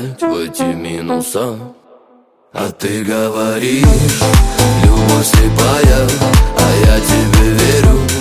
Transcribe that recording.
опять в эти минуса. А ты говоришь, любовь слепая, а я тебе верю.